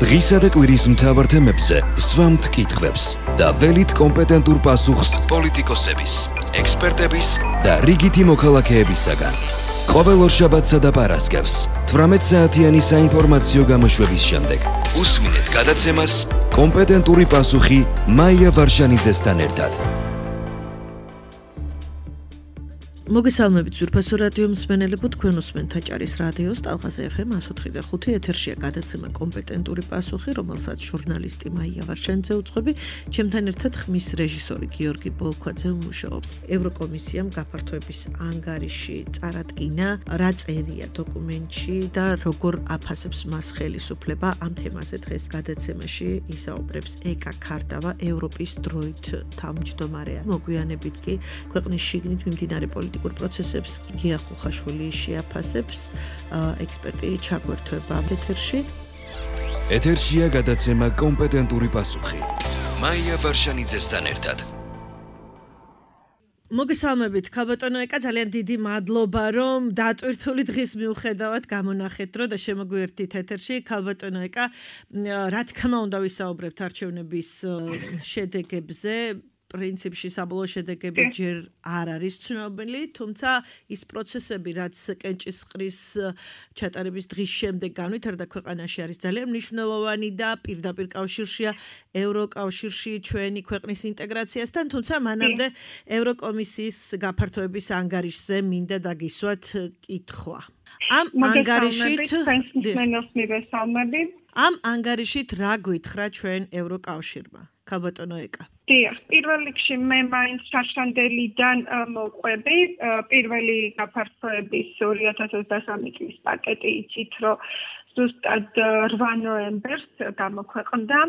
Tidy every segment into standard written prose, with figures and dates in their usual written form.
დღისა და კვირის მთავარ თემებზე სვამთ კითხვებს და ველით კომპეტენტურ პასუხს პოლიტიკოსების, ექსპერტების და რიგითი მოქალაქეებისაგან. ყოველ ორშაბათსა და პარასკევს 18 საათიანი საინფორმაციო გამოშვების შემდეგ უსმინეთ გადაცემას კომპეტენტური პასუხი მაია ვარშანიძესთან ერთად. მოგესალმებით ძვირფასო რადიო მსმენელებო, თქვენ უსმენთ აჭარის რადიოს ტალღაზე FM 104.5 ეთერშია გადაცემა კომპეტენტური პასუხი, რომელსაც ჟურნალისტი მაია ვარშანიძე უძღვები, ჩემთან ერთად ხმის რეჟისორი გიორგი ბოლქვაძე მუშაობს. ევროკომისიამ გაფართოების ანგარიში წარადგინა, რა წერია დოკუმენტში და როგორ აფასებს მას ხელისუფლება. ამ თემაზე დღეს გადაცემაში ისაუბრებს ეკა ქარდავა, ევროპის დროით თავმჯდომარეა. მოგვიანებით კი ქვეყნის შიგნით მიმდინარე პოლიტიკურ პროცესებს გია ხუხაშვილი შეაფასებს, ექსპერტი ჩაგვერთვება ეთერში. ეთერშია გადაცემა კომპეტენტური პასუხი. მაია ვარშანიძესთან ერთად. მოგესალმებით, ქალბატონო ეკა, ძალიან დიდი მადლობა, რომ დატვირთული დღის მიუხედავად გამონახეთ დრო და შემოგვიერთდით ეთერში. ქალბატონო ეკა, რა თქმა უნდა ვისაუბრებთ არჩევნების შედეგებზე. პრინციპში საბოლოო შედეგები ჯერ არ არის ცნობილი, თუმცა ის პროცესები, რაც კენჭისყრის ჩატარების დღის შემდეგ განვითარდა ქვეყანაში, არის ძალიან მნიშვნელოვანი და პირდაპირ კავშირშია ევროკავშირში ჩვენი ქვეყნის ინტეგრაციასთან, თუმცა მანამდე ევროკომისიის გაფართოების ანგარიშზე მინდა დაგისვათ კითხვა. ამ ანგარიშით რა გითხრა ჩვენ ევროკავშირმა? ქალბატონო ეკა. პირველ რიგში მე მაინც შაშანდელიდან მოყვები. პირველი გაფართოების 2023 წლის პაკეტი იცით, რომ ზუსტად 8 ნოემბერს გამოქვეყნდა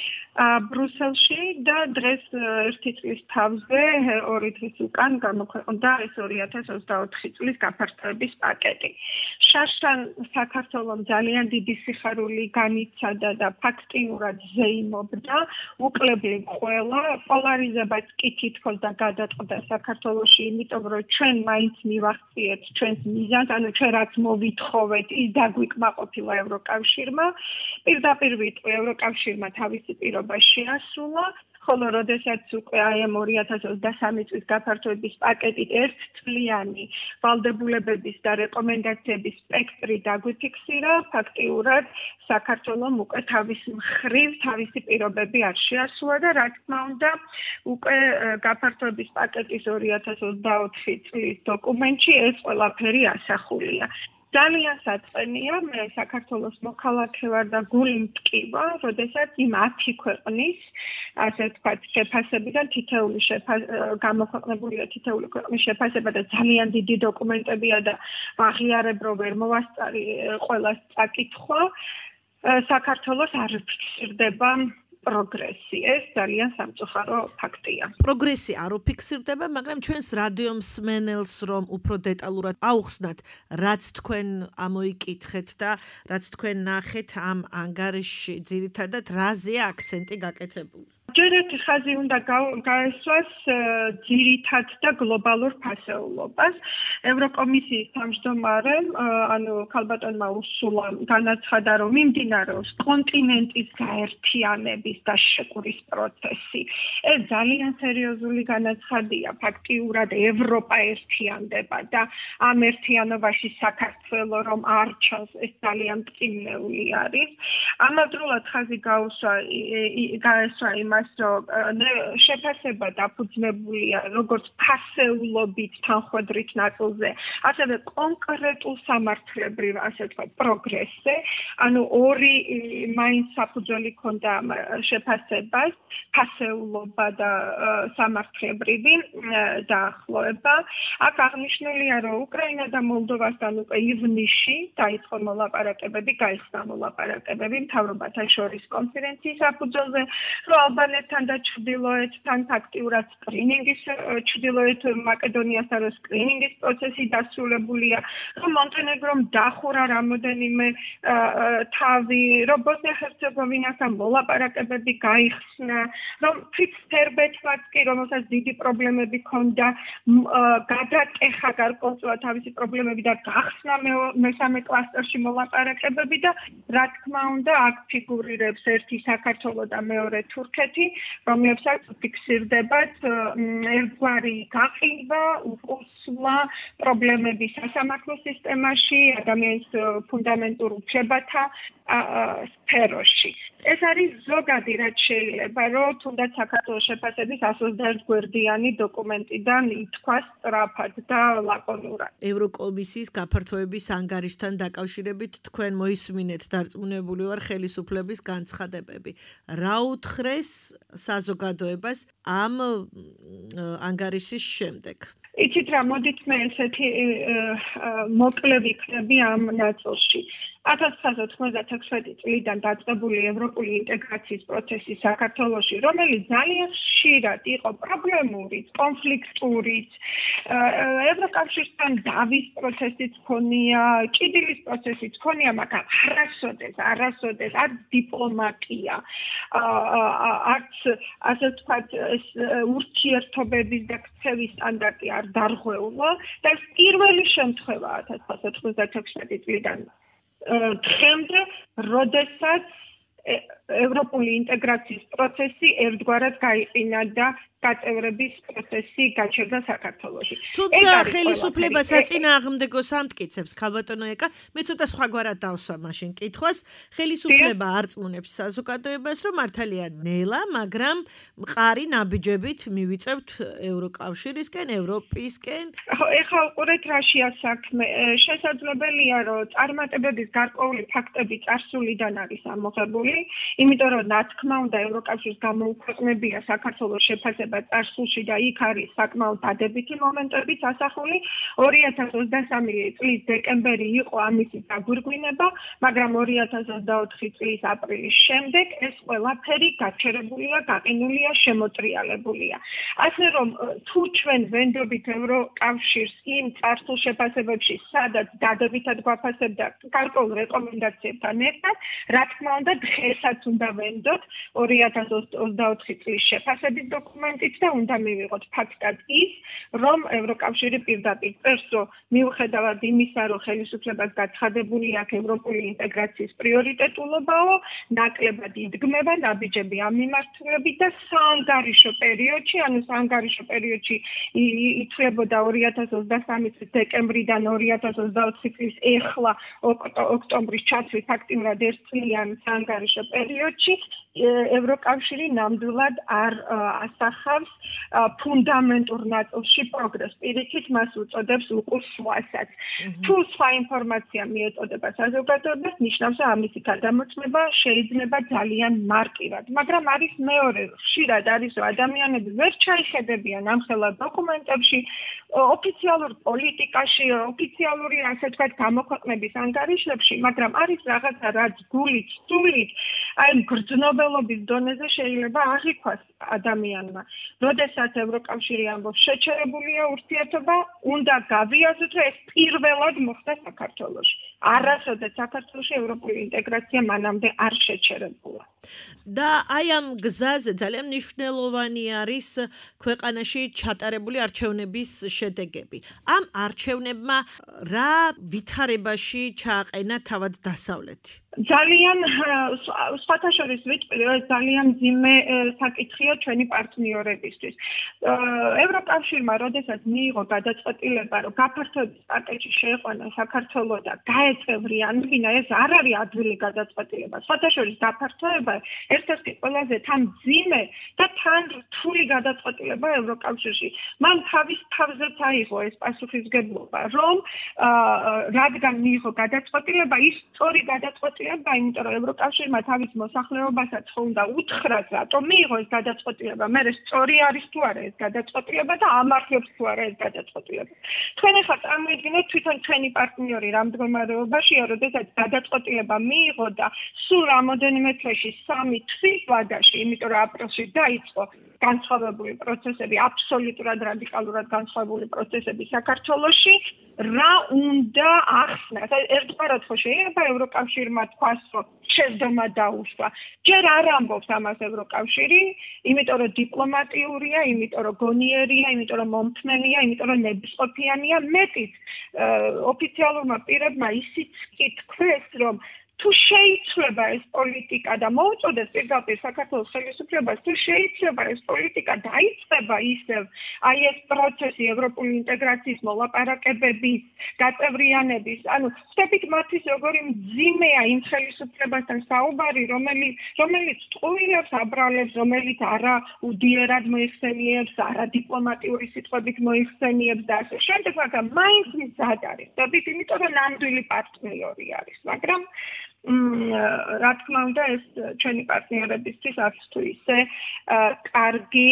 ბრუსელში და დღეს ერთი წლის თავზე 2 დღის უკან გამოქვეყნდა ეს 2024 წლის გაფართოების პაკეტი. შაშან საქართველომ ძალიან დიდი სიხარული განიცადა და ფაქტიურად ზეიმობდა, უკლებლივ ყველა პოლარიზებაც კი თითქოს და გადაწყდა საქართველოში, იმიტომ რომ ჩვენ მაინც მივახციეთ ჩვენს მიზანს, ანუ ჩვენ რაც მოვითხოვეთ, ის დაგვიკმაყოფილა ევროკავშირმა. პირდაპირ ვიტყვი ევროკავშირმა თავისი პირობა შეასრულა, ხოლო როდესაც უკვე აი ამ 2023 წლის გაფართოების პაკეტით ერთთვლიანი ვალდებულებების და რეკომენდაციების სპექტრი დაგვიფიქსირა, ფაქტიურად საქართველომ უკვე თავის მხრივ თავისი პირობები არ შეასრულა და რა თქმა უნდა უკვე გაფართოების პაკეტის 2024 წლის დოკუმენტში ეს ყველაფერი ასახულია. ძალიან საწყენია, მე საქართველოს მოქალაქე ვარ და გული მტკივა, როდესაც იმ 10 ქვეყნის, ასე ვთქვათ, შეფასებიდან თითეული გამოქვეყნებულია თითეული ქვეყნის შეფასება და ძალიან დიდი დოკუმენტებია და აღიარებ რომ ვერ მოვასწარი ყველას წაკითხვა, საქართველოს არ ფიქსირდება პროგრესი. ეს ძალიან სამწუხარო ფაქტია. პროგრესი არ უფიქსირდება, მაგრამ ჩვენს რადიო მსმენელს რომ უფრო დეტალურად აუხსნათ, რაც თქვენ ამოიკითხეთ და რაც თქვენ ნახეთ ამ ანგარიშში, ძირითადად რაზეა აქცენტი გაკეთებული? ჯერ ერთი ხაზი უნდა გაესვას ძირითად და გლობალურ ფასეულობას. ევროკომისიის თავმჯდომარემ, ანუ ქალბატონმა ურსულა განაცხადა, რომ მიმდინარეობს კონტინენტის გაერთიანების და შეკვრის პროცესი. ეს ძალიან სერიოზული განაცხადია. ფაქტიურად ევროპა ერთიანდება და ამ ერთიანობაში საქართველო რომ არ ჩანს, ეს ძალიან მტკივნეული არის. ამავდროულად ხაზი გაესვა იმას, რომ შეფასება დაფუძნებულია როგორც ფასეულობით თანხვედრით ნაწილზე, ასევე კონკრეტულ სამართლებრივ, ასე ვთქვათ, პროგრესზე, ანუ ორი მაინც საფუძველი ქონდა შეფასებას, ფასეულობა და სამართლებრივი დაახლოება. აქ აღნიშნულია, რომ უკრაინა და მოლდოვასთან უკვე ივნისში დაიწყო მოლაპარაკებები, გაიხსნა მოლაპარაკებები მთავრობათა შორის კონფერენციის საფუძველზე, რომ ალბანეთთან დასავლეთთან და ჩრდილოეთთან ფაქტიურად სკრინინგის ჩრდილოეთ მაკედონიასთან რო სკრინინგის პროცესი დასრულებულია, რომ მონტენეგრომ დახურა რამოდენიმე თავი, რომ ბოსნია-ჰერცეგოვინასთან მოლაპარაკებები გაიხსნა, რომ თვით სერბეთმაც კი, რომელსაც დიდი პრობლემები ჰქონდა, გადატეხა გარკვეულწილად თავისი პრობლემები და გახსნა მესამე კლასტერში მოლაპარაკებები და რა თქმა უნდა აქ ფიგურირებს ერთი საქართველო და მეორე თურქეთი, რომლებსაც ფიქსირდებათ ერთგვარი გაყიდვა, უკუსვლა, პრობლემები სასამართლო სისტემაში, ადამიანის ფუნდამენტურ უფლებათა სფეროში. ეს არის ზოგადი რაც შეიძლება, რომ თუნდაც საქართველოს შეფასების 121 გვერდიანი დოკუმენტიდან ითქვას სწრაფად და ლაკონურად. ევროკომისიის გაფართოების ანგარიშთან დაკავშირებით თქვენ მოისმინეთ დარწმუნებული ვარ ხელისუფლების განცხადებები. რა უთხრეს საზოგადოებას ამ ანგარიშის შემდეგ? იცით რა, მოდით მე ესეთი მოკლე ვიქნები ამ ნაწილში. 1996 წლიდან დაწყებული ევროპული ინტეგრაციის პროცესი საქართველოში, რომელიც ძალიან ხშირად იყო პრობლემურიც, კონფლიქტურიც, ევროკავშირთან დავის პროცესიც ჰქონია, ჭიდილის პროცესიც ჰქონია, მაგრამ არასოდეს არც დიპლომატია, არც ასე ვთქვათ, ეს ურთიერთობების და ქცევის სტანდარტი არ დარღვეულა და ეს პირველი შემთხვევაა 1996 წლიდან დღემდე, როდესაც ევროპული ინტეგრაციის პროცესი ერთგვარად გაიყინა და გაწევრების პროცესი გაჩერდა საქართველოში. თუმცა ხელისუფლება საწინააღმდეგოს ამტკიცებს, ქალბატონო ეკა, მე ცოტა სხვაგვარად დავსვა მაშინ კითხვას. ხელისუფლება არწმუნებს საზოგადოებას, რომ მართალია ნელა, მაგრამ მყარი ნაბიჯებით მივიწევთ ევროკავშირისკენ, ევროპისკენ. ეხლა უყურეთ რაშია საქმე. შესაძლებელია, რომ წარმატებების გარკვეული ფაქტები წარსულიდან არის ამოღებული, იმიტომ რომ რა თქმა უნდა ევროკავშირის გამოუქვეყნებია საქართველოს შეფასება წარსულში და იქ არის საკმაოდ დადებითი მომენტებიც ასახული. 2023 წლის დეკემბერი იყო ამისი დაგვირგვინება, მაგრამ 2024 წლის აპრილის შემდეგ ეს ყველაფერი გაჩერებულია, გაყინულია, შემოტრიალებულია. ასე რომ თუ ჩვენ ვენდობით ევროკავშირს იმ წარსულ შეფასებებში, სადაც დადებითად გვაფასებდა გარკვეულ რეკომენდაციებთან ერთად, რა თქმა უნდა დღესაც უნდა ვენდოთ 2024 წლის შეფასების დოკუმენტით და უნდა მივიღოთ ფაქტად ის, რომ ევროკავშირი პირდაპირ წერს, რომ მიუხედავად იმისა, რომ ხელისუფლებას გაცხადებული აქვს ევროპული ინტეგრაციის პრიორიტეტულობაო, ნაკლებად იდგმება ნაბიჯები ამ მიმართულებით და საანგარიშო პერიოდში ითვლებოდა 2023 წლის დეკემბრიდან 2024 წლის ეხლა ოქტომბრის ჩათვლით ფაქტიურად ერთწლიან საანგარიშო პერიოდში ევროკავშირი ნამდვილად არ ასახავს ფუნდამენტურ ნაწილში პროგრესს. პირიქით მას უწოდებს უკუსვასაც. თუ სხვა ინფორმაცია მიეწოდება საზოგადოებას, ნიშნავს, რომ ამისი გადამოწმება შეიძლება ძალიან მარტივად. მაგრამ არის მეორე, ხშირად არის, რომ ადამიანები ვერ ჩაიხედებიან ამხელა დოკუმენტებში, ოფიციალურ პოლიტიკაში, ოფიციალური ასე ვთქვათ გამოქვეყნების ანგარიშებში, მაგრამ არის რაღაცა, რაც გულით, სულით, აი გრძნობელობის დონეზე შეიძლება აღიქვას ადამიანმა. როდესაც ევროკავშირი ამბობს, შეჩერებულია ურთიერთობა, უნდა გავიაზროთ, რომ ეს პირველად მოხდა საქართველოში. არასოდეს საქართველოში ევროპული ინტეგრაცია მანამდე არ შეჩერებულა. და აი ამ გზაზე ძალიან მნიშვნელოვანი არის ქვეყანაში ჩატარებული არჩევნების შედეგები. ამ არჩევნებმა რა ვითარებაში ჩააყენა თავად დასავლეთი? ძალიან სხვათა შორის ვიტყვი, რომ ეს ძალიან მძიმე საკითხია ჩვენი პარტნიორებისთვის. ევროკავშირმა, როდესაც მიიღო გადაწყვეტილება, რომ გაფართოების პაკეტში შეეყვანა საქართველო და გაეწევრიანებინა, ეს არ არის ადვილი გადაწყვეტილება. სხვათა შორის გაფართოება ერთ-ერთი ყველაზე თან მძიმე და თან რთული გადაწყვეტილება ევროკავშირში. მან თავის თავზეც აიღო ეს პასუხისმგებლობა, რომ რადგან მიიღო გადაწყვეტილება, ის სწორი გადაწყვეტილება, იმიტომ რომ ევროკავშირმა თავის მოსახლეობასაც უნდა უთხრას, რატომ მიიღო ეს გადაწყვეტილება, მე სწორი არის თუ არა ეს გადაწყვეტილება და ამართლებს თუ არა ეს გადაწყვეტილება. თქვენ ახლა წარმოიდგინეთ თვითონ ჩვენი პარტნიორი რა მდგომარეობაში განმავლობაშია, როდესაც გადაწყვეტილება მიიღო და სულ რამოდენიმე თვეში 3 თვის ვადაში, იმიტომ რომ აპრილში დაიწყო განსხვავებული პროცესები, აბსოლუტურად რადიკალურად განსხვავებული პროცესები საქართველოში, რა უნდა ახსნას? ერთგვარად ხო შეიძლება ევროკავშირმა თქვას, რომ შეძდომა დაუშვა. ჯერ არ ამბობს ამას ევროკავშირი, იმიტომ რომ დიპლომატიურია, იმიტომ რომ გონიერია, იმიტომ რომ მომთმენია, იმიტომ რომ ნებისყოფიანია, მეტიც ოფიციალურმა პირებმა ისიც კი თქვეს, რომ თუ შეიძლება ეს პოლიტიკა და მოუწოდეს პირდაპირ საქართველოს ხელისუფლებას, თუ შეიძლება ეს პოლიტიკა დაიწყება ისევ, აი ეს პროცესი ევროპული ინტეგრაციის მოლაპარაკებების, გაწევრიანების, ანუ ხდებით მათთვის როგორი მძიმეა იმ ხელისუფლებასთან საუბარი, რომელიც ტყუილებს აბრალებს, რომელიც არა უდიერად მოიხსენიებს, არა დიპლომატიური სიტყვებით მოიხსენიებს და ასე შემდეგ, მაგრამ მაინც მზად არის. ხდებით, იმიტომ რომ ნამდვილი პარტნიორი არის, მაგრამ რა თქმა უნდა ეს ჩვენი პარტნიორებისთვის არც თუ ისე კარგი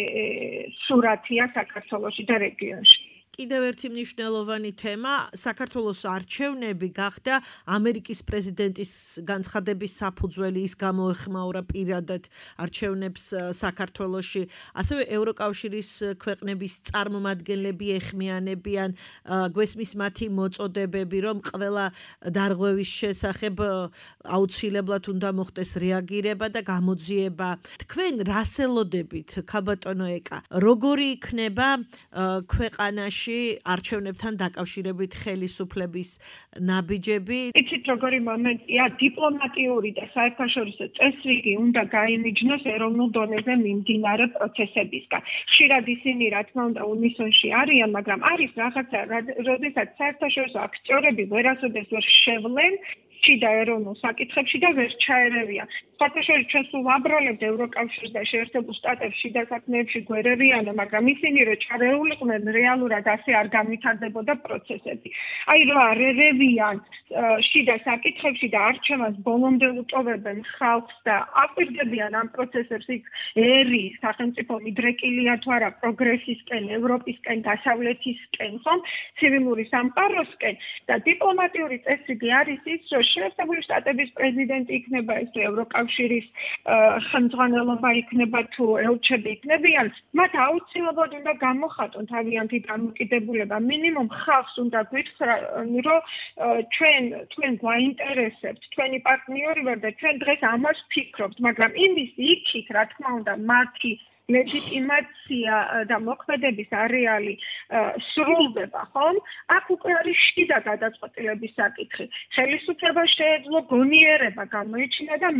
სურათია საქართველოში და რეგიონში. კიდევ ერთი მნიშვნელოვანი თემა საქართველოს არჩევნები გახდა ამერიკის პრეზიდენტის განცხადების საფუძველი, ის გამოეხმაურა პირადად არჩევნებს საქართველოში. ასევე ევროკავშირის ქვეყნების წარმომადგენლები ეხმიანებიან, გვესმის მათი მოწოდებები, რომ ყველა დარღვევის შესახებ აუცილებლად უნდა მოხდეს რეაგირება და გამოძიება. თქვენ რას ელოდებით, ქალბატონო ეკა? როგორი იქნება ქვეყანაში არჩევნებთან დაკავშირებით ხელისუფლების ნაბიჯები? იცით როგორი მომენტია, დიპლომატიური და საერთაშორისო წესრიგი უნდა გაიმიჯნოს ეროვნულ დონეზე მიმდინარე პროცესებისგან. ხშირად ისინი რა თქმა უნდა უნისონში არიან, მაგრამ არის რაღაცა, როდესაც საერთაშორისო აქტიორები ვერასოდეს ვერ შევლენ და ეროვნულ საკითხებში და ვერ ჩაერევიან. საერთაშორისო ჩვენ სულ ვაბრალებთ ევროკავშირს და შეერთებულ შტატებს შიდა საქმეებში გვერერიანო, მაგრამ ისინი რო ჩარეულიყვნენ რეალურად ასე არ განვითარდებოდა პროცესები. აი რო არ ერევიან შიდა საკითხებში და არჩევანს ბოლომდე უტოვებენ ხალხს და აკვირდებიან ამ პროცესებს იქ ერი სახელმწიფო მიდრეკილია თუ არა პროგრესისკენ, ევროპისკენ, დასავლეთისკენ, ხომ? ცივილური სამყაროსკენ და დიპლომატიური წესრიგი არის ის, რომ შეერთებული შტატების პრეზიდენტი იქნება ეს ევროკავშირის ხელმძღვანელობა იქნება თუ ელჩები იქნებიან, მათ აუცილებლად უნდა გამოხატონ თავიანთი დამოკიდებულება. მინიმუმ ხალხს უნდა გითხრან, რომ თქვენ გვაინტერესებთ, თქვენი პარტნიორი ვარ და ჩვენ დღეს ამას ვფიქრობთ, მაგრამ იმის იქით, რა თქმა უნდა, მათი ლეგიტიმაცია და მოქმედების არეალი სრულდება, ხომ? აქ უკვე არის შიდა გადაწყვეტილების საკითხი. ხელისუფლება შეეძლო გონიერება გამოიჩინა და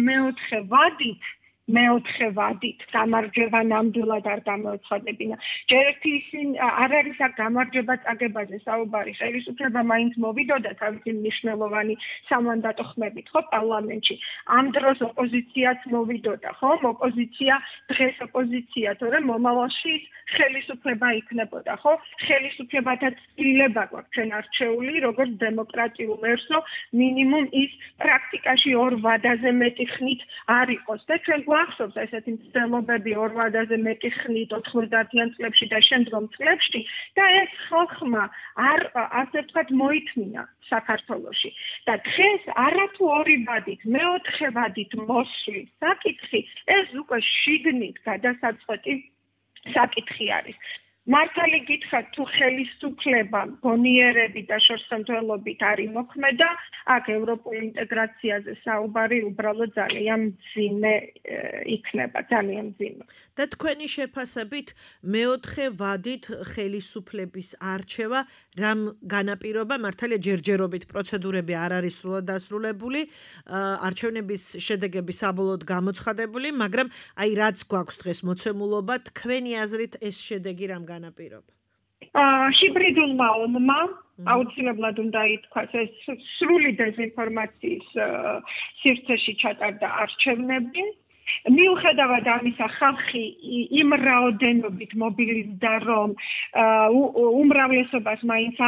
მეოთხე ვადით გამარჯვება ნამდვილად არ გამოეცხადებინა. ჯერ ერთი არ არის აქ გამარჯვება წაგებაზე საუბარი, ხელისუფლება მაინც მოვიდოდა თავისი მნიშვნელოვანი სამანდატო ხმებით, ხო, პარლამენტში. ამ დროს ოპოზიციაც მოვიდოდა, ხო? ოპოზიცია დღეს ოპოზიცია, თორემ მომავალში ხელისუფლება იქნებოდა, ხო? ხელისუფლებათაც ცვლილება გვაქვს ჩვენ არჩეული, როგორც დემოკრატიულ ერსო, მინიმუმ ის პრაქტიკაში 2 ვადაზე მეტი ხნით არ იყოს და ჩვენ გვახსოვს ესეთი მცდელობები 2 ვადაზე მეტი ხნით 90-იან წლებში და შემდგომ წლებში და ეს ხალხმა არ ასე ვთქვათ მოითმინა საქართველოში და დღეს არათუ 2 ვადით, მეოთხე ვადით მოსვლის საკითხი ეს უკვე შიგნით გადასაწყვეტი საკითხი არის. მართალი გითხრათ, თუ ხელისუფლება გონიერებით და შორსმცველობით არ იმოქმედა, აქ ევროპულ ინტეგრაციაზე საუბარი უბრალოდ ძალიან მძიმე იქნება, ძალიან მძიმე. და თქვენი შეფასებით მეოთხე ვადით ხელისუფლების არჩევა რამ განაპირობა? მართალია ჯერჯერობით პროცედურები არ არის სრულად დასრულებული, არჩევნების შედეგები საბოლოოდ გამოცხადებული, მაგრამ აი რაც გვაქვს დღეს მოცემულობა, თქვენი აზრით ეს შედეგი რამ განაპირობა? ჰიბრიდულმა ომმა აუცილებლად უნდა ითქვას, ეს სრული დეზინფორმაციის სივრცეში ჩატარდა არჩევნები. მიუხედავად ამისა, ხალხი იმ რაოდენობით მობილიზდა, რომ უმრავლესობას მაინც აქვს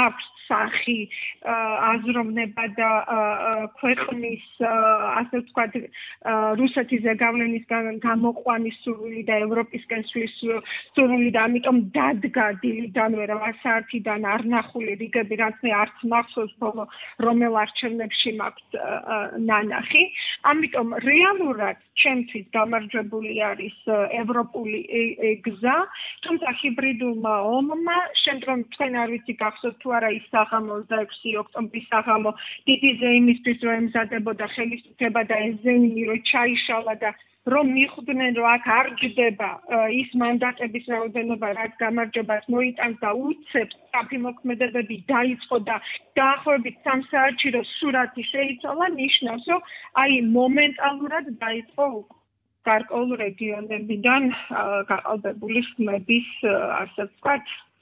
სახი აზროვნება და ქვეყნის ასე ვთქვათ რუსეთის ზეგავლენისგან გამოყვანის სურვილი და ევროპისკენ სვლის სურვილი და ამიტომ დადგა დილიდანვე 8 საათიდან არნახული რიგები რაც მე არც მახსოვს ბოლო რომელ არჩევნებში მაქვს ნანახი ამიტომ რეალურად ჩემთვის გამარჯვებული არის ევროპული გზა თუმცა ჰიბრიდულმა ომმა შემდგომ თქვენ არ ვიცი გახსოვთ თუ არა ის საღამო 26 ოქტომბრის საღამო დიდი ზეიმისთვის რომ ემზადებოდა ხელისუფლება და ეს ზეიმი რომ ჩაიშალა და რომ მიხვდნენ რომ აქ არ ჯდება ის მანდატების რაოდენობა რაც გამარჯვებას მოიტანს და უცებ საფი მოქმედებები დაიწყო და დაახლოებით 3 საათში რომ სურათი შეიცვალა ნიშნავს რომ აი მომენტალურად დაიწყო გარკვეულ რეგიონებიდან გაყალბებული ხმების ასე ვთქვათ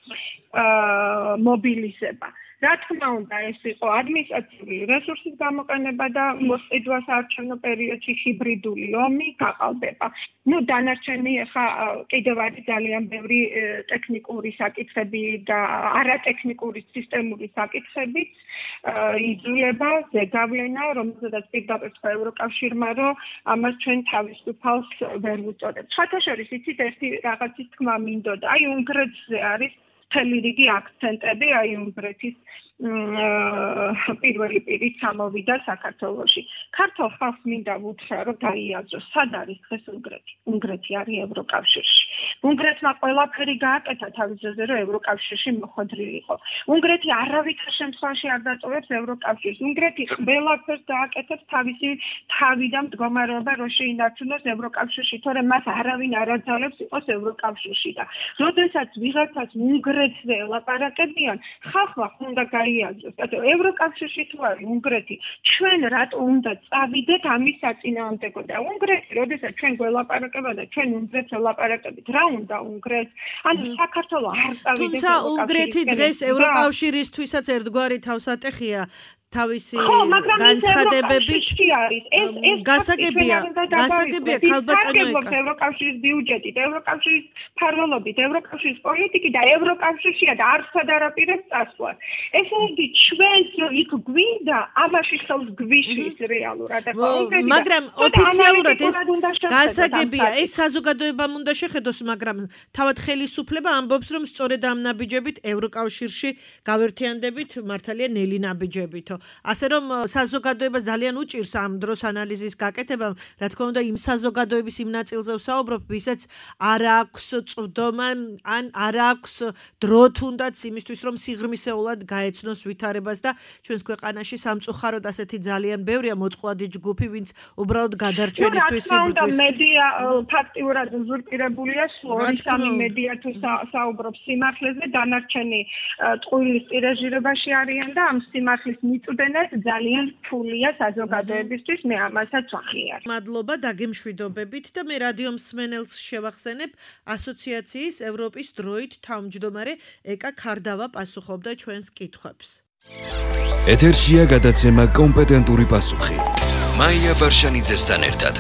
მობილიზება რა თქმა უნდა ეს იყო ადმინისტრაციული რესურსის გამოყენება და მოსყიდვა საარჩევნო პერიოდში ჰიბრიდული ომი გაყალბება. ნუ დანარჩენი ხა კიდევ არის ძალიან ბევრი ტექნიკური საკითხები და არატექნიკური სისტემური საკითხები იძულება ზეგავლენა რომელზედაც პირდაპირ თქვა ევროკავშირმა რომ ამას ჩვენ თავისუფალს ვერ ვუწოდებთ. სხვათაშორის იცით ერთი რაღაცის თქმა მინდოდა აი უნგრეთზე არის მთელი რიგი აქცენტები აი უნგრეთის პირველი პირით ჩამოვიდა საქართველოში. ქართულ ხალხს მინდა ვუთხრა რომ დაიაზროს სად არის დღეს უნგრეთი. უნგრეთი არის ევროკავშირში. უნგრეთმა ყველაფერი გააკეთა თავის ძეზე რომ ევროკავშირში მოხვედრილიყო. უნგრეთი არავითარ შემთხვევაში არ დაწოვებს ევროკავშირს. უნგრეთი ყველაფერს გააკეთებს თავისი თავი და მდგომარეობა რომ შეინარჩუნოს ევროკავშირში, თორემ მას არავინ არ აძალებს იყოს ევროკავშირში და როდესაც ვიღაცას უნგრეთზე ელაპარაკებიან, ხალხმა უნდა გაიაზროს, რატო ევროკავშირში თუ არის უნგრეთი, ჩვენ რატო უნდა წავიდეთ ამის საწინააღმდეგო და უნგრეთი, როდესაც ჩვენ გველაპარაკება და ჩვენ უნგრეთს ელაპარაკებით, რა უნდა უნგრეთს? ანუ საქართველო არ წავიდეს. თუმცა უნგრეთი დღეს ევროკავშირისთვისაც ერთგვარი თავსატეხია თავისი განცხადებებით გასაგებია ქალბატონო ევროკავშირის ბიუჯეტი და ევროკავშირის ფარველობით ევროკავშირის პოლიტიკი და ევროკავშირშია და არცად არაპირებს წასვლა ეს იგი ჩვენს იქ გვინდა ამაში ხელს გვიშლის რეალურად მაგრამ ოფიციალურად ეს გასაგებია ეს საზოგადოებამ უნდა შეხედოს მაგრამ თავად ხელისუფლება ამბობს რომ სწორედ ამ ნაბიჯებით ევროკავშირში გავერთიანდებით მართალია ნელი ნაბიჯებითო ასე რომ საზოგადოება ძალიან უჭირს ამ დროს ანალიზის გაკეთებამ, რა თქმა უნდა იმ საზოგადოების იმ ნაწილზე ვსაუბრობ, ვისაც არ აქვს წვდომა, ან არ აქვს დრო თუნდაც იმისთვის, რომ სიღრმისეულად გაეცნოს ვითარებას და ჩვენს ქვეყანაში სამწუხაროდ ასეთი ძალიან ბევრია მოწყვლადი ჯგუფი, ვინც უბრალოდ გადარჩენისთვის იბრძვის. მედია ფაქტიურად უზურპირებულია, სლორისამი მედია თუ საუბრობს სიმართლეზე, დანარჩენი ტყუილის ტირაჟირებაში არიან და ამ სიმართლის მიწვდენად ძალიან რთულია საზოგადოებისთვის, მე ამასაც ვახლიარ. მადლობა დაგემშვიდობებით და მე რადიო მსმენელს შევახსენებ ასოციაციის ევროპის დროით თავმჯდომარე ეკა ქარდავა პასუხობდა ჩვენს კითხვებს. ეთერშია გადაცემა კომპეტენტური პასუხი. მაია ვარშანიძესთან ერთად.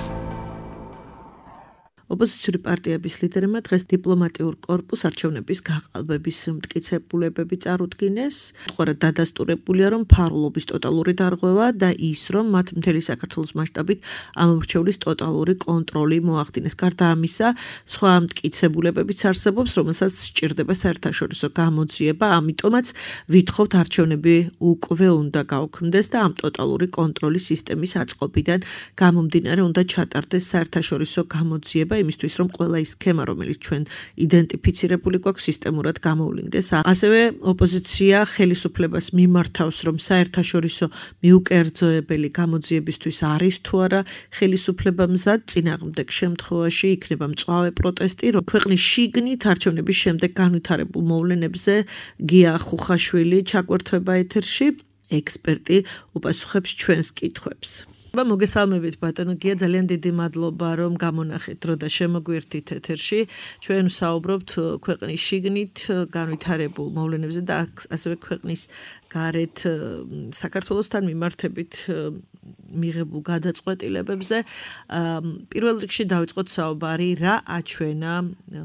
ოპოზიციური პარტიების ლიდერებმა დღეს დიპლომატიურ კორპუს არჩევნების გაყალბების მტკიცებულებები წარუდგინეს. უყურეთ დადასტურებულია, რომ ფარულობის ტოტალური დარღვევა და ის, რომ მათ მთელი საქართველოს მასშტაბით ამ მრჩევლის ტოტალური კონტროლი მოახდინეს. გარდა ამისა, სხვა მტკიცებულებებიც არსებობს, რომელსაც სჭირდება საერთაშორისო გამოძიება, ამიტომაც ვითხოვთ არჩევნები უკვე უნდა გაუქმდეს და ამ ტოტალური კონტროლის სისტემის აწყობიდან გამომდინარე უნდა ჩატარდეს საერთაშორისო გამოძიება იმისთვის რომ ყველა ის სქემა რომელიც ჩვენ იდენტიფიცირებული გვაქვს სისტემურად გამოვლინდეს. ასევე ოპოზიცია ხელისუფლებას მიმართავს რომ საერთაშორისო მიუკერძოებელი გამოძიებისთვის არის თუ არა ხელისუფლება მზად წინააღმდეგ შემთხვევაში იქნება მწვავე პროტესტი რომ ქვეყნის შიგნით არჩევნების შემდეგ განვითარებულ მოვლენებზე გია ხუხაშვილი ჩაგვერთვება ეთერში ექსპერტი უპასუხებს ჩვენს კითხვებს. მოგესალმებით ბატონო გია ძალიან დიდი მადლობა რომ გამონახეთ დრო და შემოგვერთით ეთერში ჩვენ ვსაუბრობთ ქვეყნის შიგნით განვითარებულ მოვლენებზე და ასევე ქვეყნის გარეთ საქართველოსთან მიმართებით მიღებულ გადაწყვეტილებებზე პირველ რიგში დავიწყოთ საუბარი რა აჩვენა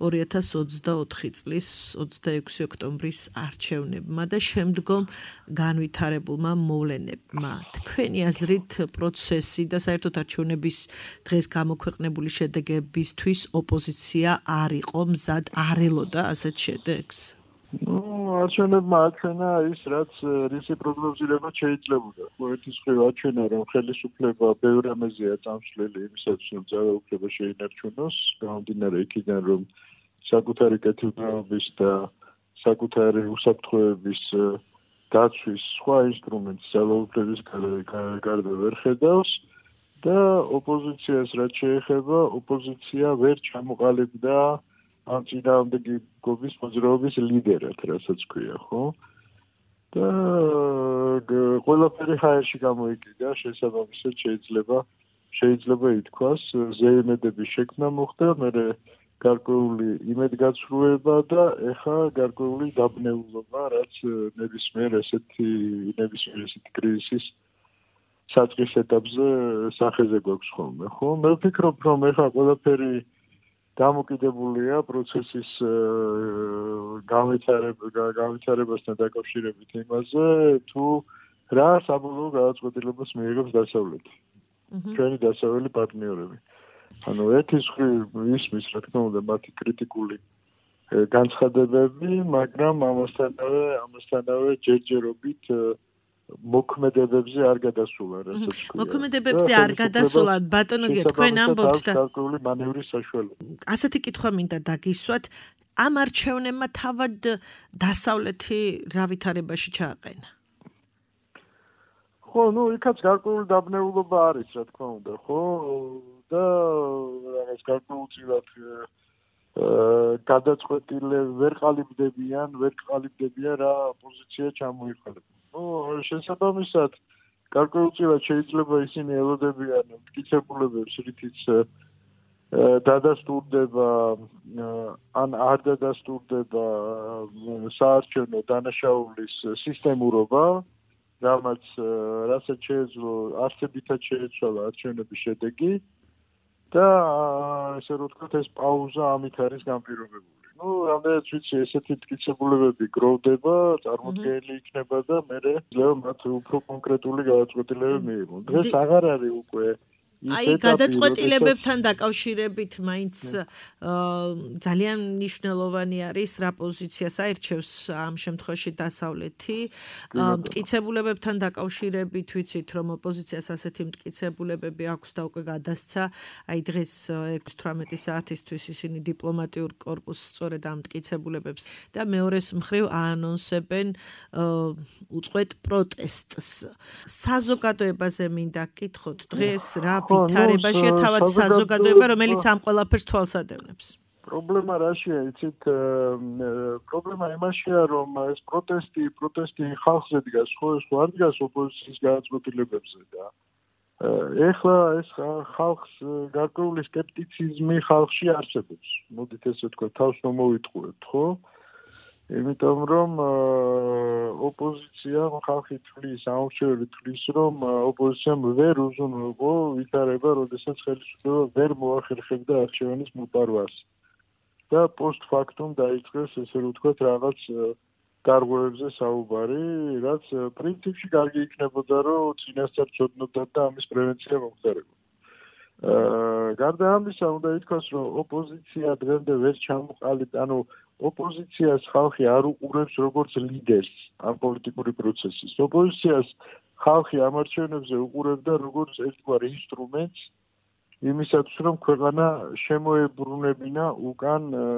2024 წლის 26 ოქტომბრის არჩევნებმა და შემდგომ განვითარებულმა მოვლენებმა. თქვენი აზრით პროცესი და საერთოდ არჩევნების დღეს გამოქვეყნებული შედეგებისთვის ოპოზიცია არ იყო მზად, არ ელოდა ასეთ შედეგს? არჩევნებმა აჩვენა ის, რაც რისი პროგნოზირება შეიძლებოდა. ერთის მხრივ აჩვენა, რომ ხელისუფლება ბევრ რამეზეა წამსვლელი იმისათვის, რომ ძალაუფლება შეინარჩუნოს, გამომდინარე იქიდან, რომ საკუთარი კეთილდღეობის და საკუთარი უსაფრთხოების დაცვის სხვა ინსტრუმენტს ძალაუფლების გარდა ვერ ხედავს და ოპოზიციას რაც შეეხება, ოპოზიცია ვერ ჩამოყალიბდა ამ წინააღმდეგობის მოძრაობის ლიდერად, რასაც ქვია, ხო? და ყველაფერი ჰაერში გამოიკიდა, შესაბამისად შეიძლება ითქვას, ზეიმედების შექმნა მოხდა, მერე გარკვეული იმედგაცრუება და ეხა გარკვეული დაბნეულობა, რაც ნებისმიერ ესეთი კრიზისის საწყის ეტაპზე სახეზე გვაქვს ხოლმე, ხო? მე ვფიქრობ, რომ ეხა ყველაფერი დამოკიდებულია პროცესის განვითარებასთან დაკავშირებით იმაზე, თუ რა საბოლოო გადაწყვეტილებას მიიღებს დასავლეთი. ჩვენი დასავლელი პარტნიორები. ანუ ერთის მხრივ ისმის, რა თქმა უნდა, მათი კრიტიკული განცხადებები, მაგრამ ამასთანავე ჯერჯერობით მოქმედებებზე არ გადასულა, რასაც ქვია. მოქმედებებზე არ გადასულა, ბატონო გიო, თქვენ ამბობთ და გარკვეული მანევრის საშუალება. ასეთი კითხვა მინდა დაგისვათ, ამ არჩევნებმა თავად დასავლეთი რა ვითარებაში ჩააყენა? ხო, იქაც გარკვეული დაბნეულობა არის, რა თქმა უნდა, ხო? და რაღაც გარკვეულწილად ვერ ყალიბდებიან რა პოზიცია ჩამოიყალიბა. შესაბამისად, გარკვეულწილად შეიძლება ისინი ელოდებიან მტკიცებულებებს, რითიც დადასტურდება ან არ დადასტურდება საარჩევნო დანაშაულის სისტემურობა, რასაც შეეძლო არცებითად შეეცვალა არჩევნების შედეგი და ესე რომ ვთქვათ, ეს პაუზა ამით არის განპირობებული. რამდენიც ვიცი, ესეთი მტკიცებულებები გროვდება, წარმოდგენილი იქნება და მერე შეიძლება მათ უფრო კონკრეტული გადაწყვეტილებები მიიღონ. დღეს აღარ არის უკვე გადაწყვეტილებებთან დაკავშირებით მაინც ძალიან მნიშვნელოვანი არის რა პოზიციას აირჩევს ამ შემთხვევაში დასავლეთი. მტკიცებულებებთან დაკავშირებით ვიცით, რომ ოპოზიციას ასეთი მტკიცებულებები აქვს და უკვე გადასცა. დღეს 18 საათისთვის ისინი დიპლომატიურ კორპუსს სწორედ ამ მტკიცებულებებს და მეორეს მხრივ აანონსებენ უწყვეტ პროტესტს. საზოგადოებაზე მინდა გკითხოთ დღეს რა ვითარებაშია თავად საზოგადოება, რომელიც ამ ყველაფერს თვალს ადევნებს. პრობლემა რაშია, იცით, პრობლემა იმაშია, რომ ეს პროტესტი ხალხზე დგას, ხო არ დგას ოპოზიციის გადაწყვეტილებებზე და ეხლა ეს ხალხს გარკვეული სკეპტიციზმი ხალხში არსებობს. მოდით ესე ვთქვათ, თავს მომოვიტყუებთ, ხო? იმიტომ რომ ოპოზიცია ხალხი თვლის, აუმჩეველი თვლის, რომ ოპოზიციამ ვერ უზრუნველყო ვითარება, როდესაც ხელისუფლება ვერ მოახერხებდა არჩევანის მოპარვას. და პოსტფაქტუმ დაიწყეს, ესე რომ ვთქვათ, რაღაც გარღვევებზე საუბარი, რაც პრინციპში კარგი იქნებოდა, რომ წინასწარ ცოდნოდათ და ამის პრევენცია მომხდარებოდა. გარდა ამისა, უნდა ითქვას, რომ ოპოზიცია დღემდე ვერ ჩამოყალიბდა, ანუ ოპოზიციას ხალხი არ უყურებს როგორც ლიდერს ამ პოლიტიკური პროცესის. ოპოზიციას ხალხი ამ არჩევნებზე უყურებდა როგორც ერთგვარ ინსტრუმენტს იმისათვის, რომ ქვეყანა შემოებრუნებინა უკან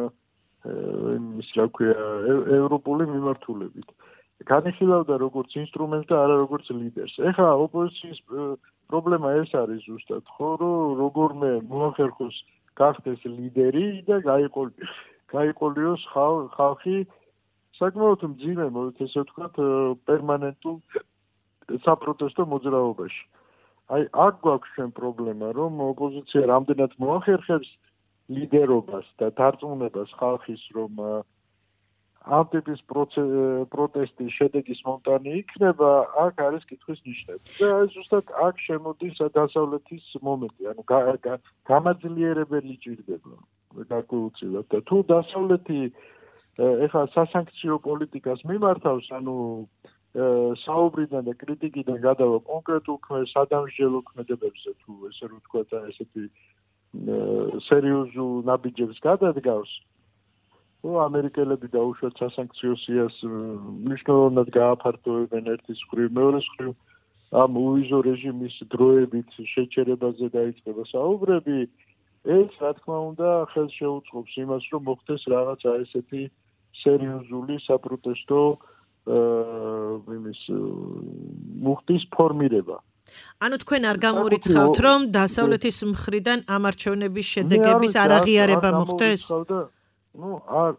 ევროპული მიმართულებით. განიხილავდა როგორც ინსტრუმენტს და არა როგორც ლიდერს. ეხლა ოპოზიციის პრობლემა ეს არის ზუსტად, ხო, რომ როგორმე მოახერხოს გახდეს ლიდერი და გაიყოლიოს ხალხი საკმაოდ მძიმე, მოდით ესე ვთქვათ, პერმანენტულ საპროტესტო მოძრაობაში. აქ გვაქვს ჩვენ პრობლემა, რომ ოპოზიცია რამდენად მოახერხებს ლიდერობას და დარწმუნებას ხალხის, რომ ამ ტიპის პროტესტის შედეგის მომტანი იქნება, აქ არის კითხვის ნიშნები. და ზუსტად აქ შემოდის დასავლეთის მომენტი, ანუ გამაძლიერებელი ჭირდება. გარკვეულწილად და თუ დასავლეთი ეხლა სასანქციო პოლიტიკას მიმართავს, ანუ საუბრიდან და კრიტიკიდან გადავა კონკრეტულ სადამსჯელო ქმედებებზე თუ ესე რომ ვთქვა და ესეთი სერიოზულ ნაბიჯებს გადადგავს, ამერიკელები დაუშვათ სასანქციო სიას მნიშვნელოვნად გააფართოვებენ ერთის მხრივ, მეორეს მხრივ ამ უვიზო რეჟიმის დროებით შეჩერებაზე დაიწყება საუბრები, ეს რა თქმა უნდა ხელს შეუწყობს იმას, რომ მოხდეს რაღაცა ესეთი სერიოზული საპროტესტო მუხტის ფორმირება. ანუ თქვენ არ გამორიცხავთ, რომ დასავლეთის მხრიდან ამ არჩევნების შედეგების არაღიარება მოხდეს? ნუ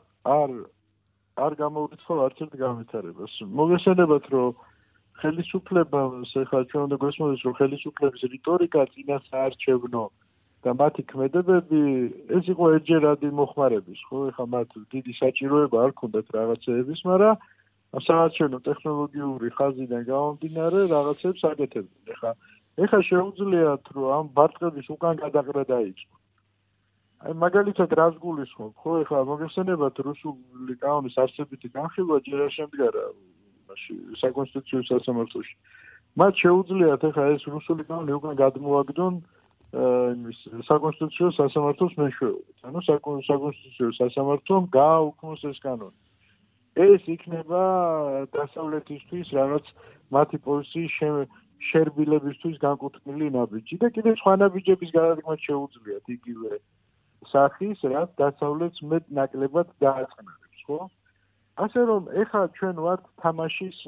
არ გამორიცხავ არც ერთ განვითარებას. მოგესალმებათ, რომ ხელისუფლებას ეხლა ჩვენ უნდა გვესმოდეს, რომ ხელისუფლების რიტორიკა წინასაარჩევნო და მათი ქმედებები ეს იყო ერთჯერადი მოხმარების, ხო? ეხლა მათ დიდი საჭიროება არ ქონდათ რაღაცეების, მაგრამ საარჩევნო ტექნოლოგიური ხაზიდან გამომდინარე რაღაცებს აკეთებდნენ. ეხლა შეუძლიათ, რომ ამ ბარტყების უკან გადაყრა დაიწყო. აი მაგალითად რას გულისხმობ, ხო? ეხლა მოგესალმებათ, რუსული კანონის არსებითი განხილვა ჯერ არ შემდგარა საკონსტიტუციო სასამართლოში. მათ შეუძლიათ ეხლა ეს რუსული კანონი უკან გადმოაგდონ საკონსტიტუციო სასამართლოს მეშვეობით. ანუ საკონსტიტუციო სასამართლომ გააუქმოს ეს კანონი. ეს იქნება დასავლეთისთვის რაღაც მათი პოზიციის შერბილებისთვის განკუთვნილი ნაბიჯი და კიდევ სხვა ნაბიჯების გადადგმაც შეუძლიათ იგივე სახის, რაც დასავლეთს მეტ ნაკლებად დააწყნარებს, ხო? ასე რომ ეხლა ჩვენ ვართ თამაშის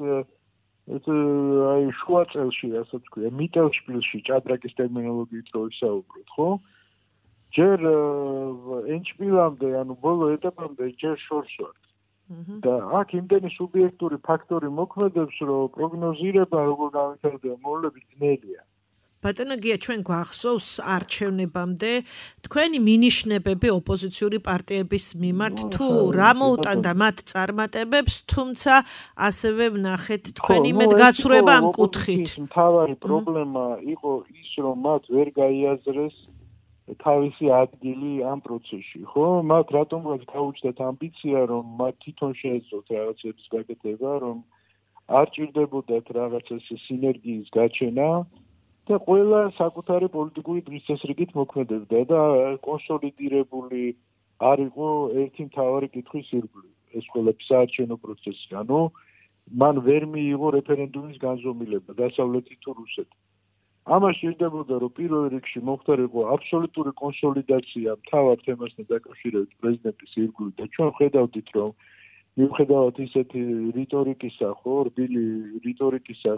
აი შუა წელში, რასაც ქვია, მიტელშპილში, ჭადრაკის ტერმინოლოგიით რო ვისაუბროთ, ხო? ჯერ ენდშპილამდე, ანუ ბოლო ეტაპამდე ჯერ შორს ვართ. და აქ იმდენი სუბიექტური ფაქტორი მოქმედებს, რომ პროგნოზირება როგორ განვითარდება მოვლენები ძნელია. ბატონო გია, ჩვენ გვახსოვს არჩევნებამდე თქვენი მინიშნებები ოპოზიციური პარტიების მიმართ თუ რა მოუტანდა მათ წარმატებებს, თუმცა ასევე ვნახეთ თქვენი იმედგაცრუება ამ კუთხით. მთავარი პრობლემა იყო ის, რომ მათ ვერ გაიაზრეს თავისი ადგილი ამ პროცესში, ხო? მათ რატომღაც გაუჩნდათ ამბიცია, რომ მათ თვითონ შეეძლოთ რაღაცების გაკეთება, რომ არ ჭირდებოდათ რაღაცას სინერგიის გაჩენა და ყველა საკუთარი პოლიტიკური დღესასრიგით მოქმედებდა და კონსოლიდირებული არ იყო ერთი მთავარი კითხვის ირგვლივ. ეს ყველაფერი საარჩევნო პროცესი, ანუ მან ვერ მიიღო რეფერენდუმის განზომილება დასავლეთი თუ რუსეთი. ამას ჭირდებოდა, რომ პირველ რიგში მოხდარიყო აბსოლუტური კონსოლიდაცია მთავარ თემასთან დაკავშირებით პრეზიდენტის ირგვლივ და ჩვენ ხედავდით, რომ მიუხედავად ისეთი რიტორიკისა, ხო, რბილი რიტორიკისა,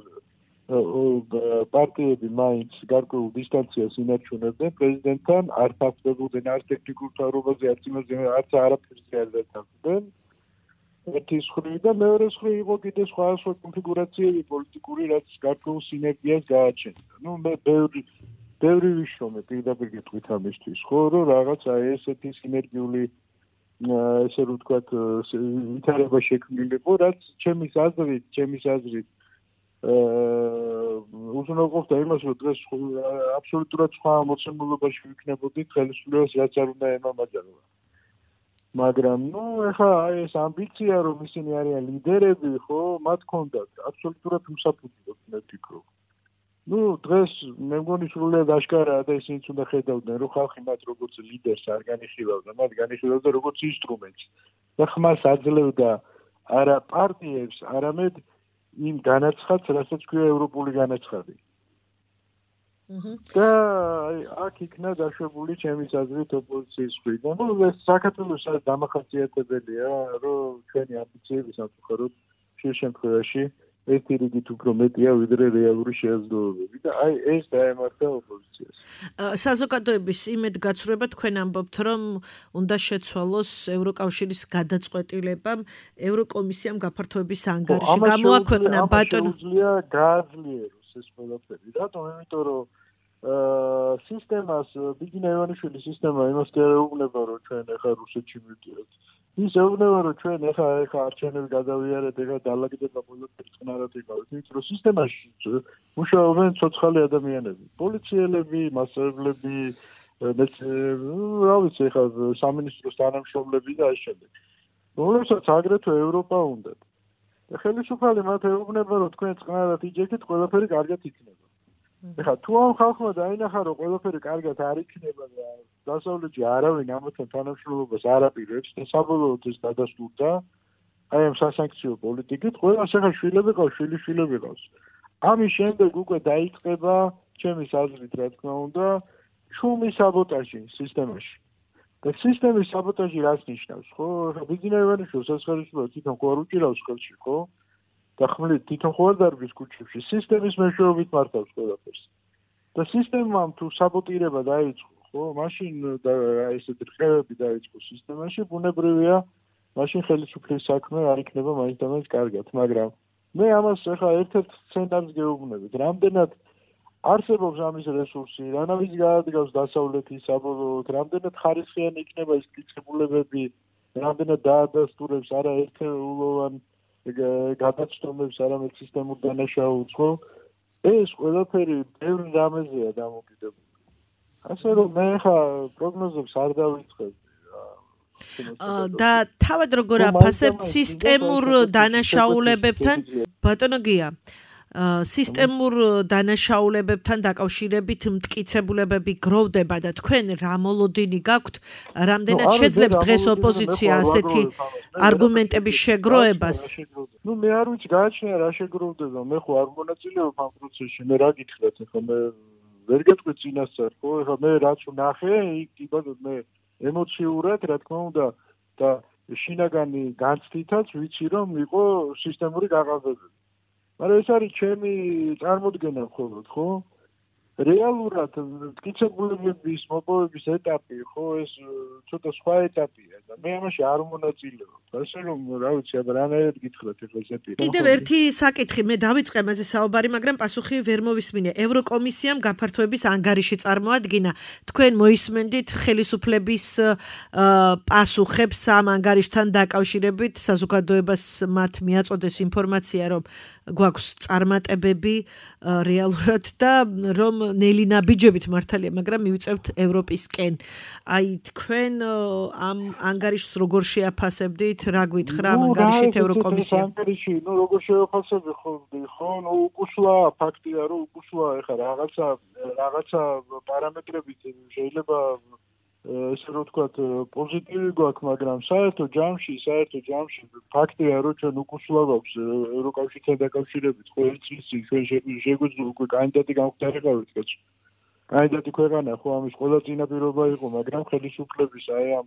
პარტიები მაინც გარკვეულ დისტანციას ინარჩუნებდნენ პრეზიდენტთან, არ თანხმდებოდნენ არც ტექნიკურ თავრობაზე, არც იმაზე, არც არაფერზე არ დათანხმდნენ. ერთის მხრივ და მეორეს მხრივ იყო კიდე სხვა კონფიგურაციები პოლიტიკური, რაც გარკვეულ სინერგიას გააჩენდა. ნუ მე ბევრი ვიშრომე პირდაპირ გეტყვით ამისთვის, ხო, რომ რაღაც აი ესეთი სინერგიული ესე რომ ვთქვათ, ვითარება შექმნილიყო, რაც ჩემის აზრით უზრუნველყოფდა იმას, რომ დღეს აბსოლუტურად სხვა მოცემულობაში ვიქნებოდით ხელისუფლებას, რაც არ უნდა ემამაჯარო. მაგრამ ნუ ეხლა აი ეს ამბიცია, რომ ისინი არიან ლიდერები, ხო, მათ ჰქონდათ აბსოლუტურად უსაფუძვლოდ, მე ვფიქრობ. ნუ დღეს მე მგონი სრულიად აღკარაა და ისინიც უნდა ხედავდნენ, რომ ხალხი მათ როგორც ლიდერს არ განიხილავდა, მათ განიხილავდა როგორც ინსტრუმენტს. და ხმას აძლევდა არა პარტიებს, არამედ იმ განაცხადს, რასაც ქვია ევროპული განაცხადი. და აქ იქნა დაშვებული ჩემის აზრით ოპოზიციის მხრიდან. ნუ ეს საქართველოს დამახასიათებელია, რომ ჩვენი ამბიციები სამწუხაროდ ხშირ შემთხვევაში ერთი რიგით უფრო მეტია, ვიდრე რეალური შეაძლებლობები და აი ეს დაემართა ოპოზიციას. საზოგადოების იმედგაცრუება თქვენ ამბობთ, რომ უნდა შეცვალოს ევროკავშირის გადაწყვეტილებამ ევროკომისიამ გაფართოების ანგარიში გამოაქვეყნა ბატონო. შეუძლია გააძლიეროს ეს ყველაფერი. რატომ? იმიტომ რომ სისტემას ბიგინა ივანიშვილის სისტემა იმას ეუბნება, რომ ჩვენ ახლა რუსეთში მივდივართ. ის ეუბნება, რომ ჩვენ ახლა არჩევნები გადავიარეთ, ახლა დაალაგდება ყველაფერი წყნარად იყავით. იმიტომ რომ სისტემაში მუშაობენ ცოცხალი ადამიანები, პოლიციელები, მასწავლებლები, რა ვიცი ხა სამინისტროს თანამშრომლები და ამ შემდეგ. რომელსაც აგრეთვე ევროპა უნდათ. და ხელისუფალი მათ ეუბნება რომ თქვენ წყნარად იჯექით, ყველაფერი კარგად იქნება. ეხლა თუ ამ ხალხმა დაინახა რომ ყველაფერი კარგად არ იქნება და დასავლეთში არავინ ამათთან თანამშრომლობას არ აპირებს და საბოლოოდ ეს დადასტურდა აი ამ სასანქციო პოლიტიკით, ყველას ახლა შვილები ყავს, შვილიშვილები ყავს. ამის შემდეგ უკვე დაიწყება ჩემის აზრით, რა თქმა უნდა, შუმი საბოტაჟი სისტემაში. და სისტემის საბოტაჟი რას ნიშნავს, ხო? ახლა ბიძინა ივანიშვილს სასახელისუფლება თვითონ ხო არ უჭირავს ხელში, ხო? და ხმლით თვითონ ხო არ დარბის ქუჩებში, სისტემის მეშვეობით მართავს ყველაფერს. და სისტემამ თუ საბოტირება დაიწყო, ხო? მაშინ ესეთი რყევები დაიწყო სისტემაში, ბუნებრივია, მაშინ ხელისუფლის საქმე არ იქნება მაინც და მაინც კარგად, მაგრამ მე ამას ახლა ერთ-ერთ სცენარს გეუბნებით, რამდენად არსებობს ამის რესურსი, რანაირად გაადგავს დასავლეთის საბოლოოდ, რამდენად ხარისხიანი იქნება ეს კითხებულებები, რამდენად დაადასტურებს არა ერთეულოვან გადაცდომებს, არამედ სისტემურ დანაშაულს, ხო? ეს ყველაფერი ბევრი რამეზეა დამოკიდებული. ასე რომ მე ხა პროგნოზებს არ დავიწყებ. და თავად როგორ აფასებთ სისტემურ დანაშაულებებთან, ბატონო გია, სისტემურ დანაშაულებებთან დაკავშირებით მტკიცებულებები გროვდება და თქვენ რა მოლოდინი გაქვთ, რამდენად შეძლებს დღეს ოპოზიცია ასეთი არგუმენტების შეგროვებას? ნუ მე არ ვიცი გააჩნია რა შეგროვდება, მე ხო არ მონაწილეობ ამ პროცესში, მე რა გითხრათ, ხო მე ვერ გეტყვი წინასწარ, ხო, ეხლა მე რაც ვნახე, იქ ბატონო მე ემოციურად, რა თქმა უნდა, და შინაგანი განცდითაც ვიცი რომ იყო სისტემური გაყალბებები. მაგრამ ეს არის ჩემი წარმოდგენა მხოლოდ, ხო? რეალურად მტკიცებულებების მოპოვების ეტაპი, ხო, ეს ცოტა სხვა ეტაპია და მე ამაში არ მონაწილეობ. ასე რომ, რა ვიცი, აბა რანაირად გითხრათ ეხლა ესეთი. კიდევ ერთი საკითხი, მე დავიწყე მასზე საუბარი, მაგრამ პასუხი ვერ მოვისმინე. ევროკომისიამ გაფართოების ანგარიში წარმოადგინა. თქვენ მოისმენდით ხელისუფლების პასუხებს ამ ანგარიშთან დაკავშირებით, საზოგადოებას მათ მიაწოდეს ინფორმაცია, რომ გვაქვს წარმატებები რეალურად და რომ ნელი ნაბიჯებით მართალია, მაგრამ მივიწევთ ევროპისკენ. აი თქვენ ამ ანგარიშს როგორ შეაფასებდით? რა გითხრა ამ ანგარიშით ევროკომისია? ანგარიში, ნუ როგორ შევაფასები ხო, ნუ უკუსლა ფაქტია, რომ უკუსლა ეხა რაღაცა პარამეტრებით შეიძლება ესე რომ ვთქვათ პოზიტივი გვაქვს, მაგრამ საერთო ჯამში ფაქტია, რომ ჩვენ უკუსლა გვაქვს ევროკავშირთან დაკავშირებით, ხო ერთ წლის წინ ჩვენ შეგვიძლია უკვე კანდიდატი გამხდარიყავით, კაცო. კანდიდატი ქვეყანა ხო ამის ყველა წინაპირობა იყო, მაგრამ ხელისუფლების აი ამ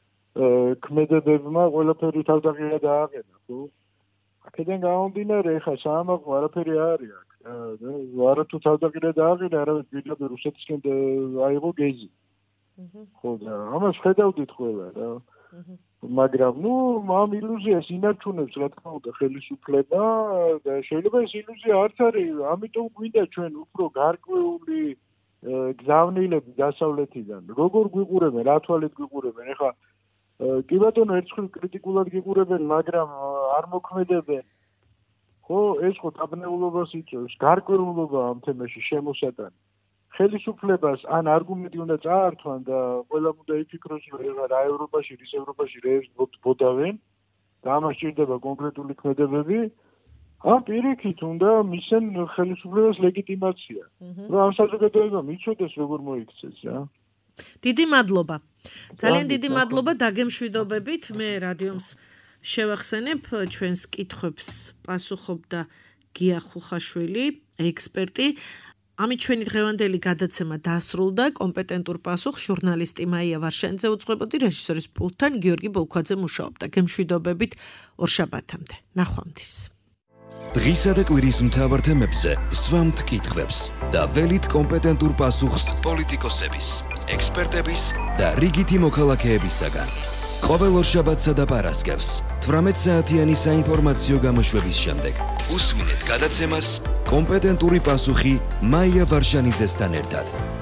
ქმედებებმა ყველაფერი თავდაღირა დააყენა, ხო? აქედან გამომდინარე, ეხლა საამაყო არაფერი არ არის აქ. არა თუ თავდაღირა დააყენა, არამედ პირდაპირ რუსეთისკენ აიღო გეზი. ხო და ამას ხედავდით ყველა რა. მაგრამ ნუ ამ ილუზიას ინარჩუნებს რა თქმა უნდა ხელისუფლება და შეიძლება ეს ილუზია არც არის, ამიტომ გვინდა ჩვენ უფრო გარკვეული გზავნილები დასავლეთიდან. როგორ გვიყურებენ, რა თვალით გვიყურებენ? ეხლა კი ბატონო ერთხელ კრიტიკულად გიყურებენ, მაგრამ არ მოქმედებენ. ხო, ეს ხო დაბნეულობას იწვევს, გარკვეულობა ამ თემაში შემოსატანი. ხელისუფლებას ან არგუმენტი უნდა წაართვან და ყველა უნდა იფიქროს, რომ რა ევროპაში, რის ევროპაში რეებს ბოდავენ და ამას ჭირდება კონკრეტული ქმედებები. ამ პირიქით უნდა მისცენ ხელისუფლებას ლეგიტიმაცია. რომ ამ საზოგადოებამ იცოდეს როგორ მოიქცეს რა. დიდი მადლობა. ძალიან დიდი მადლობა დაგემშვიდობებით. მე რადიომს შევახსენებ, ჩვენს კითხვებს პასუხობდა გია ხუხაშვილი, ექსპერტი. ამით ჩვენი დღევანდელი გადაცემა დასრულდა. კომპეტენტურ პასუხს ჟურნალისტი მაია ვარშენიძე უძღვებოდი, რეჟისორის პულტთან გიორგი ბოლქვაძე მუშაობდა. გემშვიდობებით ორშაბათამდე. ნახვამდის. დღისა და კვირის მთავარ თემებზე სვამთ კითხვებს და ველით კომპეტენტურ პასუხს პოლიტიკოსების, ექსპერტების და რიგითი მოქალაქეებისაგან. ყოველ ორშაბათსა და პარასკევს 18 საათიანი საინფორმაციო გამოშვების შემდეგ უსმინეთ გადაცემას კომპეტენტური პასუხი მაია ვარშანიძესთან ერთად.